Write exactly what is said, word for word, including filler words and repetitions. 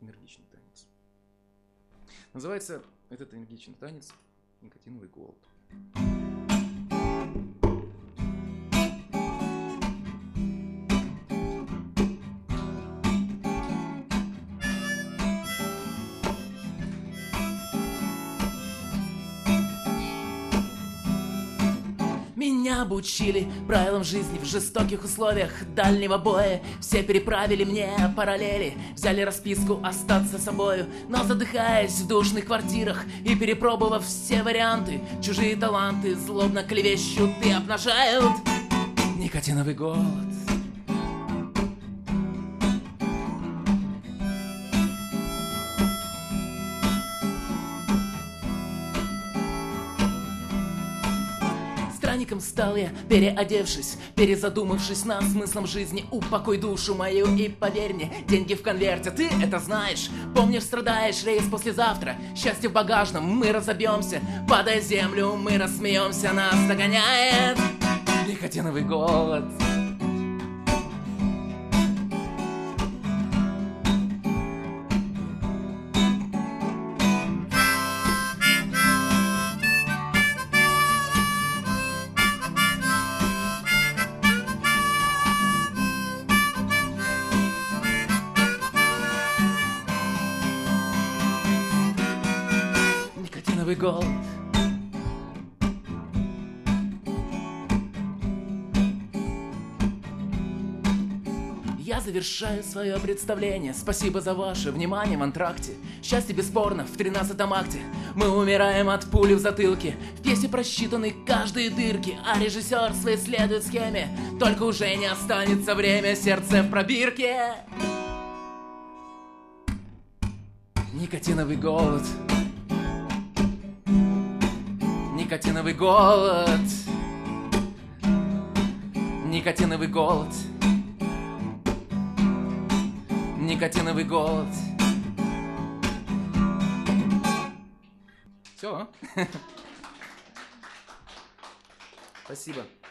энергичный танец. Называется этот энергичный танец «Никотиновый голод». Меня обучили правилам жизни в жестоких условиях дальнего боя. Все переправили мне параллели, взяли расписку остаться собою. Но задыхаясь в душных квартирах и перепробовав все варианты, чужие таланты злобно клевещут и обнажают никотиновый голод. Странником стал я, переодевшись, перезадумавшись над смыслом жизни. Упокой душу мою и поверь мне, деньги в конверте, ты это знаешь. Помнишь, страдаешь, рейс послезавтра, счастье в багажном, мы разобьемся. Падая в землю, мы рассмеемся, нас догоняет никотиновый голод. Никотиновый голод. Я завершаю свое представление. Спасибо за ваше внимание в антракте. Счастье бесспорно в тринадцатом акте. Мы умираем от пули в затылке. В пьесе просчитаны каждые дырки, а режиссер своей следует схеме. Только уже не останется время, сердце в пробирке. Никотиновый голод. Никотиновый голод. Никотиновый голод. Никотиновый голод. Все. Спасибо.